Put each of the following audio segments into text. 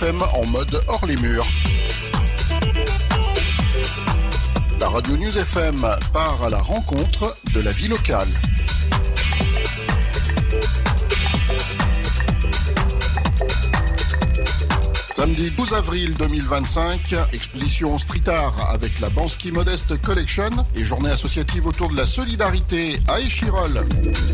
FM en mode hors les murs. La radio News FM part à la rencontre de la vie locale. Samedi 12 avril 2025, exposition street art avec la Banksy Modeste Collection et journée associative autour de la solidarité à Échirolles.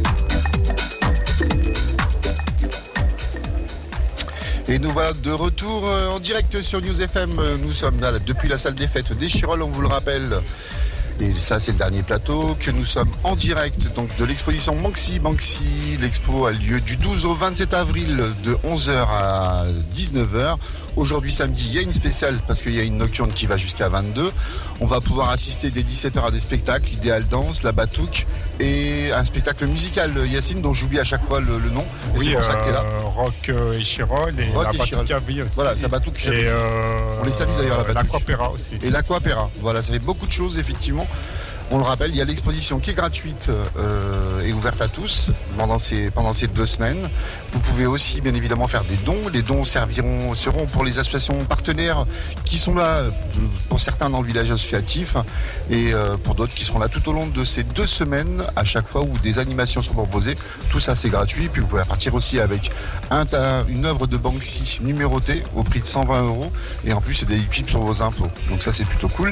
Et nous voilà de retour en direct sur News FM. Nous sommes là, depuis la salle des fêtes d'Échirolles, on vous le rappelle. Et ça, c'est le dernier plateau, que nous sommes en direct donc, de l'exposition Banksy. L'expo a lieu du 12 au 27 avril de 11h à 19h. Aujourd'hui, samedi, il y a une spéciale parce qu'il y a une nocturne qui va jusqu'à 22. On va pouvoir assister dès 17h à des spectacles, Idéal Danse, la Batouk et un spectacle musical, Yacine, dont j'oublie à chaque fois le nom. Et oui, c'est pour ça que t'es là. Rock Échirolles et Rock la Batouk aussi. Voilà, c'est la Batouk. Et on les salue d'ailleurs, la Batouk. L'Aquapera aussi. Et l'Aquapera. Voilà, ça fait beaucoup de choses, effectivement. On le rappelle, il y a l'exposition qui est gratuite et ouverte à tous pendant ces 2 semaines. Vous pouvez aussi, bien évidemment, faire des dons. Les dons seront pour les associations partenaires qui sont là, pour certains dans le village associatif, et pour d'autres qui seront là tout au long de ces 2 semaines, à chaque fois où des animations seront proposées. Tout ça, c'est gratuit. Puis vous pouvez repartir aussi avec une œuvre de Banksy numérotée au prix de 120 €. Et en plus, c'est des pips sur vos impôts. Donc ça, c'est plutôt cool.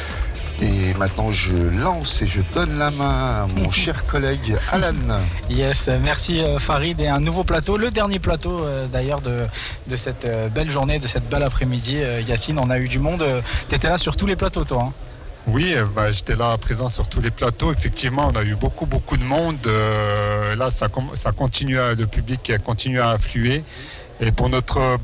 Et maintenant, je lance et je donne la main à mon cher collègue Alan. Yes, merci Farid. Et un nouveau plateau, le dernier plateau d'ailleurs de cette belle journée, de cette belle après-midi. Yacine, on a eu du monde. Tu étais là sur tous les plateaux, toi, hein? Oui, j'étais là présent sur tous les plateaux. Effectivement, on a eu beaucoup de monde. Là, ça continue, le public continue à affluer. Et pour notre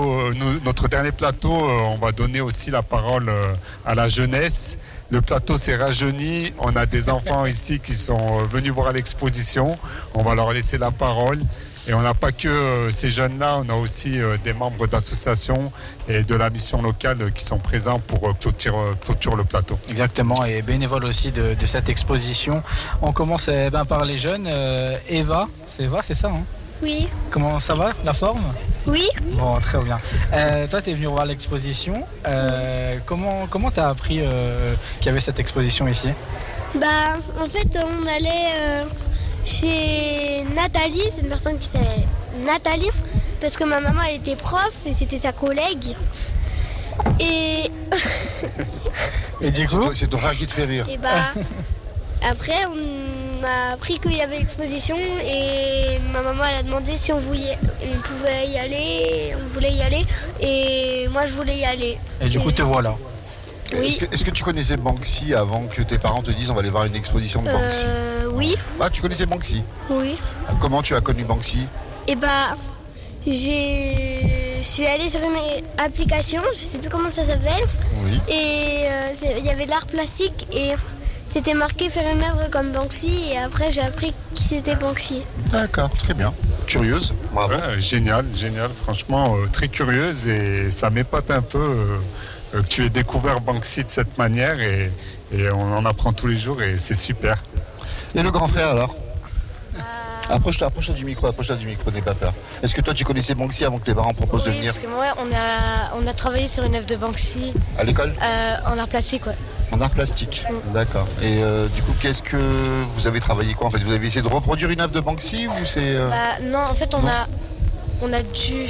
dernier plateau, on va donner aussi la parole à la jeunesse. Le plateau s'est rajeuni. On a des enfants ici qui sont venus voir l'exposition. On va leur laisser la parole. Et on n'a pas que ces jeunes-là, on a aussi des membres d'associations et de la mission locale qui sont présents pour clôturer le plateau. Exactement, et bénévoles aussi de cette exposition. On commence par les jeunes. Eva, c'est ça, hein? Oui. Comment ça va, la forme? Oui. Bon, très bien. Toi, tu es venu voir l'exposition. Comment tu as appris qu'il y avait cette exposition ici? En fait, on allait chez Nathalie, c'est une personne qui s'appelle Nathalie, parce que ma maman elle était prof et c'était sa collègue. Et du coup, c'est toi qui te fait rire. Et après, on a appris qu'il y avait l'exposition et ma maman elle a demandé si on pouvait y aller, on voulait y aller et moi je voulais y aller. Et du coup te voilà. Oui. Est-ce que tu connaissais Banksy avant que tes parents te disent on va aller voir une exposition de Banksy? Oui. Ah, tu connaissais Banksy? Oui. Comment tu as connu Banksy? Je suis allée sur une application, je sais plus comment ça s'appelle. Oui. Et il y avait de l'art plastique et c'était marqué faire une œuvre comme Banksy et après j'ai appris qui c'était Banksy. D'accord, très bien. Curieuse, bravo. Ouais, génial, franchement très curieuse et ça m'épate un peu que tu aies découvert Banksy de cette manière et on en apprend tous les jours et c'est super. Et le grand frère alors? Approche-toi du micro, n'aie pas peur. Est-ce que toi tu connaissais Banksy avant que les parents proposent de venir? Parce que moi on a travaillé sur une œuvre de Banksy. À l'école? En art plastique, ouais. En art plastique, d'accord. Et du coup, qu'est-ce que vous avez travaillé quoi en fait? Vous avez essayé de reproduire une œuvre de Banksy ou c'est non, en fait on a dû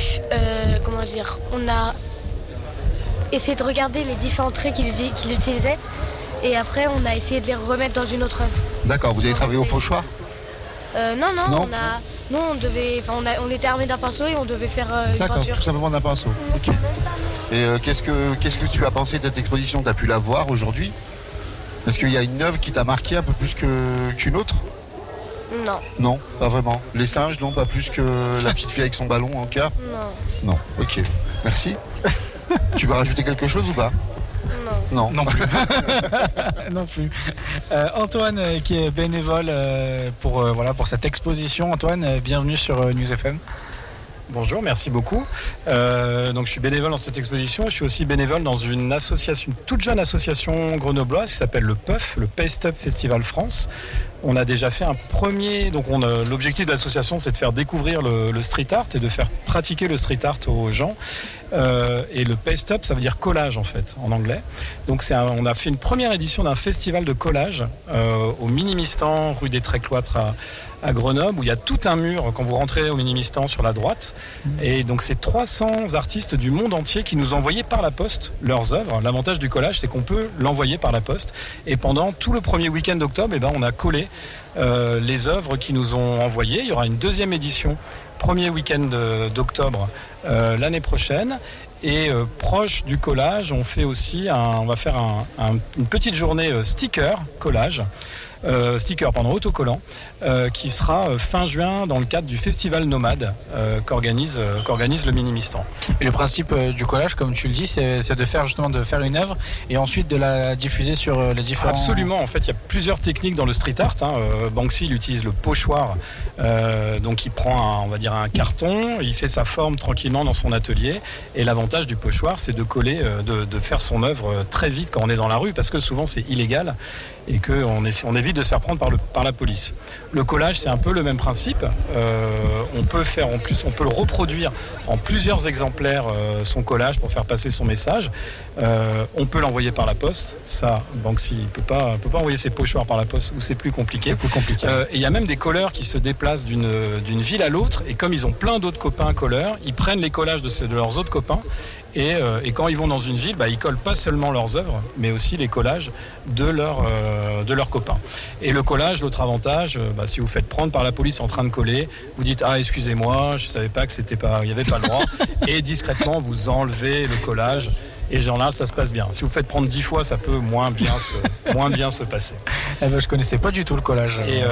on a essayé de regarder les différents traits qu'il utilisait et après on a essayé de les remettre dans une autre œuvre. D'accord, vous avez travaillé au pochoir? Non. On était armé d'un pinceau et on devait faire une d'accord, peinture. tout simplement d'un pinceau. Ok. Et qu'est-ce que tu as pensé de cette exposition? Tu as pu la voir aujourd'hui? Est-ce qu'il y a une œuvre qui t'a marqué un peu plus qu'une autre? Non. Non, pas vraiment. Les singes, non, pas plus que la petite fille avec son ballon en cœur? Non. Non, ok. Merci. Tu veux rajouter quelque chose ou pas? Non. Non plus. Non plus. Antoine qui est bénévole pour cette exposition. Antoine, bienvenue sur News FM. Bonjour, merci beaucoup. Donc je suis bénévole dans cette exposition. Je suis aussi bénévole dans une association, une toute jeune association grenobloise qui s'appelle le PUF, le Paste Up Festival France. On a déjà fait un premier... Donc l'objectif de l'association, c'est de faire découvrir le street art et de faire pratiquer le street art aux gens. Et le paste up, ça veut dire collage en fait, en anglais. Donc on a fait une première édition d'un festival de collage au Minimistan, rue des Trécloîtres à Grenoble, où il y a tout un mur quand vous rentrez au Minimistan sur la droite. Et donc c'est 300 artistes du monde entier qui nous envoyaient par la poste leurs œuvres. L'avantage du collage, c'est qu'on peut l'envoyer par la poste. Et pendant tout le premier week-end d'octobre, on a collé les œuvres qu'ils nous ont envoyées. Il y aura une deuxième édition, premier week-end d'octobre l'année prochaine. Et proche du collage, on va faire une petite journée sticker collage. Autocollant, qui sera fin juin dans le cadre du festival Nomade qu'organise le Minimistan. Et le principe du collage, comme tu le dis, c'est de faire une œuvre et ensuite de la diffuser sur les différents... Absolument, en fait il y a plusieurs techniques dans le street art. Banksy il utilise le pochoir, donc il prend un carton, il fait sa forme tranquillement dans son atelier, et l'avantage du pochoir c'est de coller, de faire son œuvre très vite quand on est dans la rue, parce que souvent c'est illégal et qu'on évite de se faire prendre par la police. Le collage, c'est un peu le même principe. On peut le reproduire en plusieurs exemplaires, son collage, pour faire passer son message. On peut l'envoyer par la poste. Ça, Banksy ne peut pas envoyer ses pochoirs par la poste, ou c'est plus compliqué. Et il y a même des colleurs qui se déplacent d'une ville à l'autre, et comme ils ont plein d'autres copains colleurs, ils prennent les collages de leurs autres copains. Et quand ils vont dans une ville, ils collent pas seulement leurs œuvres, mais aussi les collages de leurs copains. Et le collage, l'autre avantage, si vous faites prendre par la police en train de coller, vous dites excusez-moi, je savais pas il y avait pas le droit, et discrètement vous enlevez le collage. Et genre là, ça se passe bien. Si vous faites prendre 10 fois, ça peut moins bien se passer. Je connaissais pas du tout le collage. Et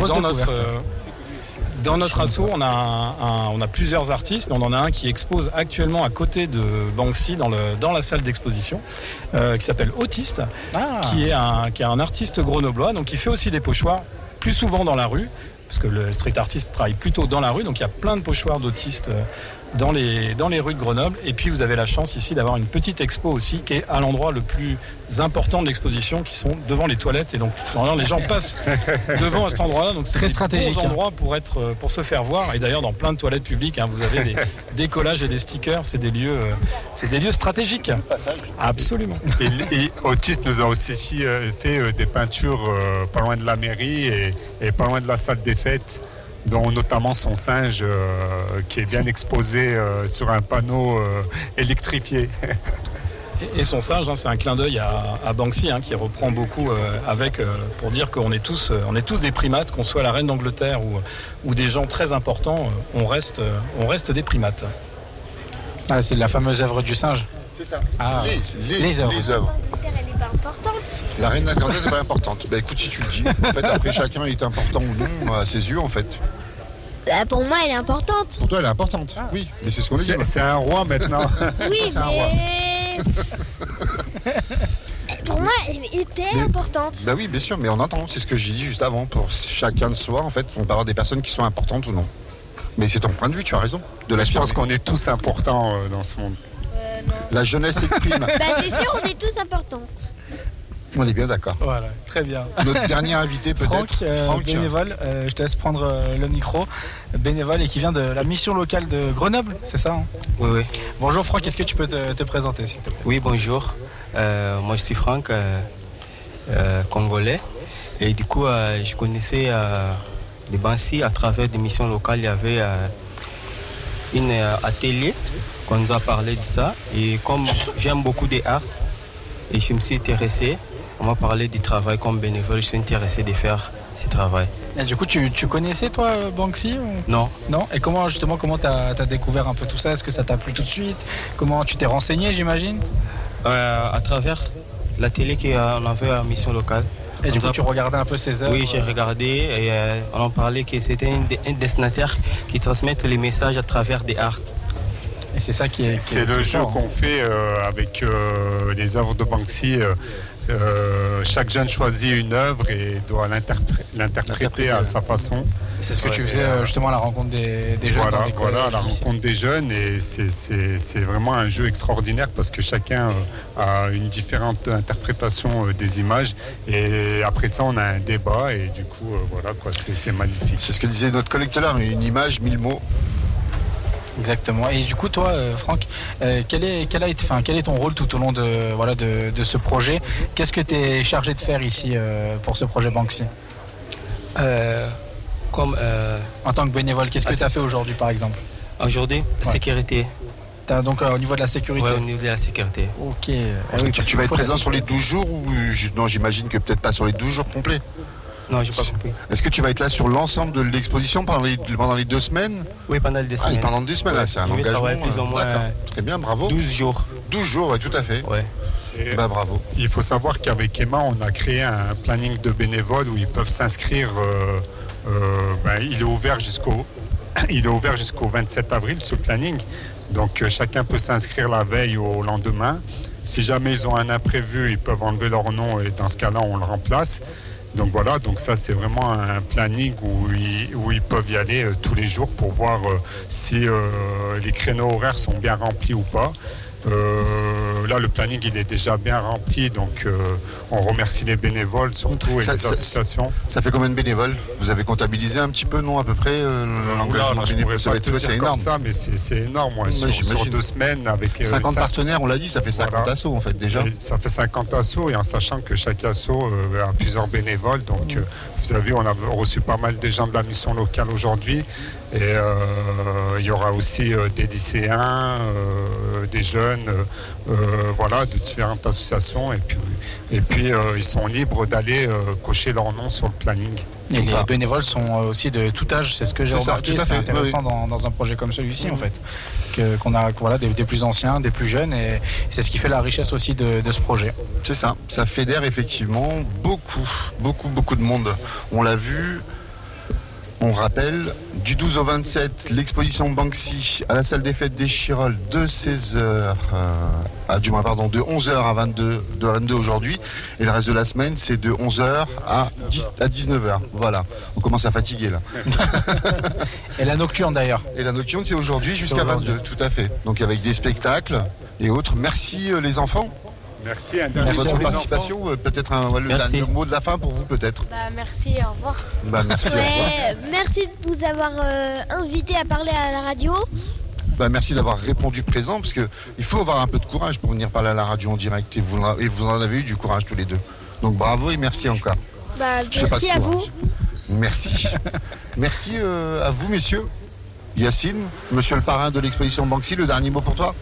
dans notre asso, on a plusieurs artistes, mais on en a un qui expose actuellement à côté de Banksy dans la salle d'exposition, qui s'appelle Autiste, qui est un artiste grenoblois, donc qui fait aussi des pochoirs, plus souvent dans la rue, parce que le street artiste travaille plutôt dans la rue, donc il y a plein de pochoirs d'autistes dans les rues de Grenoble. Et puis vous avez la chance ici d'avoir une petite expo aussi qui est à l'endroit le plus important de l'exposition, qui sont devant les toilettes, et donc les gens passent devant à cet endroit-là, donc c'est très stratégique, bons endroits pour se faire voir. Et d'ailleurs dans plein de toilettes publiques, vous avez des collages et des stickers, c'est des lieux stratégiques. Absolument. Et Autiste nous a aussi fait des peintures pas loin de la mairie et pas loin de la salle des fêtes, dont notamment son singe qui est bien exposé sur un panneau électrifié. Et son singe, c'est un clin d'œil à Banksy, qui reprend beaucoup pour dire qu'on est tous des primates, qu'on soit la reine d'Angleterre ou des gens très importants, on reste des primates. C'est la fameuse œuvre du singe. C'est ça. Les œuvres. Elle n'est pas importante. La reine d'Angleterre n'est pas importante. Écoute, si tu le dis. En fait, après, chacun est important ou non à ses yeux, en fait. Pour moi, elle est importante. Pour toi, elle est importante. Oui, mais c'est ce qu'on a dit. C'est un roi maintenant. Oui, c'est un roi. Pour moi, elle était importante. Oui, bien sûr, mais on entend. C'est ce que j'ai dit juste avant. Pour chacun de soi, en fait, on peut avoir des personnes qui sont importantes ou non. Mais c'est ton point de vue, tu as raison. Je pense qu'on est tous importants dans ce monde. Non. La jeunesse s'exprime. C'est sûr, on est tous importants. On est bien d'accord. Voilà, très bien. Notre dernier invité peut-être, Franck, bénévole, je te laisse prendre le micro. Bénévole et qui vient de la mission locale de Grenoble, c'est ça Oui. Bonjour Franck, est-ce que tu peux te présenter s'il te plaît? Oui, bonjour. Moi je suis Franck, congolais. Et du coup, je connaissais les Banksy à travers des missions locales. Il y avait un atelier qu'on nous a parlé de ça. Et comme j'aime beaucoup des arts, et je me suis intéressé, on m'a parlé du travail comme bénévole, je suis intéressé de faire ce travail. Et du coup, tu connaissais toi Banksy ou... Non. Non. Et comment t'as découvert un peu tout ça? Est-ce que ça t'a plu tout de suite? Comment tu t'es renseigné, j'imagine? À travers la télé qu'on avait à mission locale. Et du coup, tu regardais un peu ses œuvres? Oui, j'ai regardé et on en parlait que c'était un dessinateur qui transmet les messages à travers des arts. Et c'est ça qui est le jeu qu'on fait avec les œuvres de Banksy. Chaque jeune choisit une œuvre et doit l'interpréter à sa façon. C'est ce que tu faisais justement à la rencontre des jeunes. Voilà, à la rencontre des jeunes, et c'est vraiment un jeu extraordinaire parce que chacun a une différente interprétation des images, et après ça on a un débat, et du coup voilà quoi, c'est magnifique. C'est ce que disait notre collecteur, une image, 1000 mots. Exactement. Et du coup, toi, Franck, quel est ton rôle tout au long de ce projet? Qu'est-ce que tu es chargé de faire ici pour ce projet Banksy? En tant que bénévole, qu'est-ce que tu as fait aujourd'hui, par exemple? Aujourd'hui, sécurité. Donc au niveau de la sécurité? Oui, au niveau de la sécurité. Ok. Tu vas être présent sur les 12 jours ou non, j'imagine que peut-être pas sur les 12 jours complets. Non, j'ai pas compris. Est-ce que tu vas être là sur l'ensemble de l'exposition pendant les 2 semaines? Oui, pendant les 2 semaines. Pendant 2 semaines, c'est un engagement. Plus ou moins. Très bien, bravo. 12 jours. 12 jours, oui, tout à fait. Ouais. Bravo. Il faut savoir qu'avec Emma, on a créé un planning de bénévoles où ils peuvent s'inscrire. Il est ouvert jusqu'au 27 avril, ce planning. Donc chacun peut s'inscrire la veille ou au lendemain. Si jamais ils ont un imprévu, ils peuvent enlever leur nom, et dans ce cas-là, on le remplace. Donc voilà, donc ça c'est vraiment un planning où ils peuvent y aller tous les jours pour voir si les créneaux horaires sont bien remplis ou pas. Là, le planning il est déjà bien rempli, donc on remercie les bénévoles surtout et les associations. Ça fait combien de bénévoles? Vous avez comptabilisé un petit peu, non, à peu près l'engagement bénévole? C'est énorme. Ça, mais c'est énorme. Sur 2 semaines avec 50 partenaires, on l'a dit, ça fait 50 assos en fait déjà. Et ça fait 50 assos, et en sachant que chaque asso a plusieurs bénévoles. Donc vous avez, on a reçu pas mal de gens de la mission locale aujourd'hui. Et il y aura aussi des lycéens, des jeunes, de différentes associations. Et puis ils sont libres d'aller cocher leur nom sur le planning. Et les bénévoles sont aussi de tout âge, c'est ce que j'ai remarqué. C'est intéressant dans un projet comme celui-ci, en fait. Qu'on a des plus anciens, des plus jeunes, et c'est ce qui fait la richesse aussi de ce projet. C'est ça, ça fédère effectivement beaucoup de monde. On l'a vu. On rappelle, du 12 au 27, l'exposition Banksy à la salle des fêtes des Chirolles de 16h, de 11h à 22 aujourd'hui. Et le reste de la semaine, c'est de 11h à 19h. Voilà, on commence à fatiguer là. Et la nocturne d'ailleurs. Et la nocturne, c'est aujourd'hui jusqu'à 22, tout à fait. Donc avec des spectacles et autres. Merci les enfants. Merci votre participation. Peut-être le mot de la fin pour vous, peut-être. Merci, au revoir. Merci, au revoir. Merci de nous avoir invités à parler à la radio. Merci d'avoir répondu présent, parce qu'il faut avoir un peu de courage pour venir parler à la radio en direct. Et vous en avez eu du courage tous les deux. Donc bravo et merci encore. Merci à vous. Merci. Merci à vous, messieurs. Yacine, monsieur le parrain de l'exposition Banksy, le dernier mot pour toi?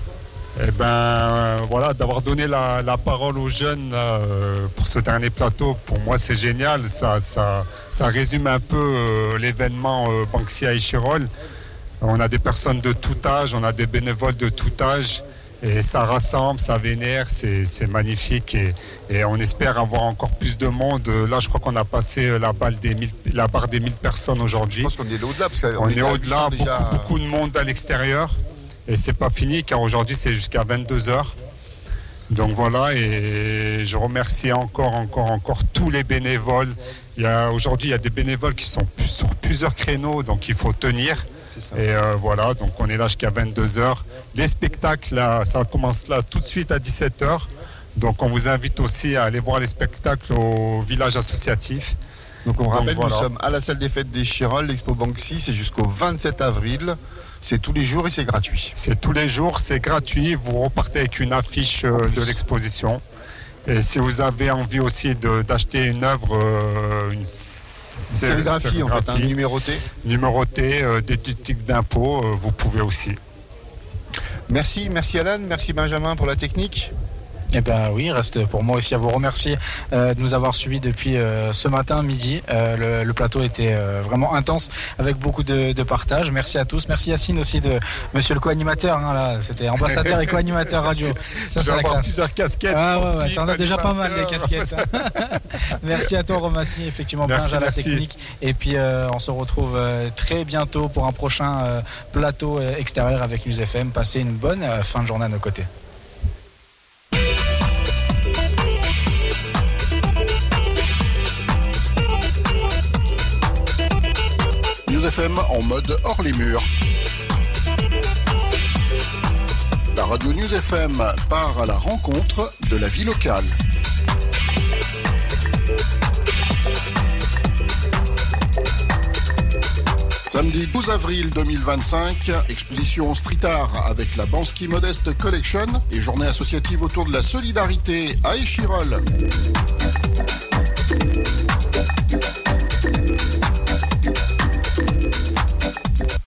D'avoir donné la parole aux jeunes pour ce dernier plateau, pour moi c'est génial. Ça résume un peu l'événement Banksy à Échirolles. On a des personnes de tout âge, on a des bénévoles de tout âge, et ça rassemble, ça vénère, c'est magnifique, et on espère avoir encore plus de monde. Là, je crois qu'on a passé la barre des 1000 personnes aujourd'hui. Je pense qu'on est au-delà, parce qu'on est au-delà, beaucoup de monde à l'extérieur. Et c'est pas fini, car aujourd'hui c'est jusqu'à 22h. Donc voilà, et je remercie encore tous les bénévoles. Aujourd'hui il y a des bénévoles qui sont sur plusieurs créneaux, donc il faut tenir. Et donc on est là jusqu'à 22h. Les spectacles, là, ça commence là tout de suite à 17h. Donc on vous invite aussi à aller voir les spectacles au village associatif. Donc on rappelle, nous sommes à la salle des fêtes des Chirolles, l'expo Banksy, c'est jusqu'au 27 avril. C'est tous les jours et c'est gratuit. C'est tous les jours, c'est gratuit. Vous repartez avec une affiche de l'exposition. Et si vous avez envie aussi d'acheter une œuvre, une sérigraphie en fait, numérotée, déductible d'impôts, vous pouvez aussi. Merci Alan, merci Benjamin pour la technique. Eh bien oui, reste pour moi aussi à vous remercier de nous avoir suivis depuis ce matin, midi. Le plateau était vraiment intense avec beaucoup de partage. Merci à tous. Merci Yacine aussi de monsieur le co-animateur. C'était ambassadeur et co-animateur radio. Ça, c'est la classe. Plusieurs casquettes. T'en as déjà pas mal des casquettes. Merci à toi Romassi, effectivement, Benj à la technique. Et puis on se retrouve très bientôt pour un prochain plateau extérieur avec News FM. Passez une bonne fin de journée à nos côtés. FM en mode hors les murs. La radio News FM part à la rencontre de la vie locale. Samedi 12 avril 2025, exposition street art avec la Banski Modeste Collection et journée associative autour de la solidarité à Échirolles.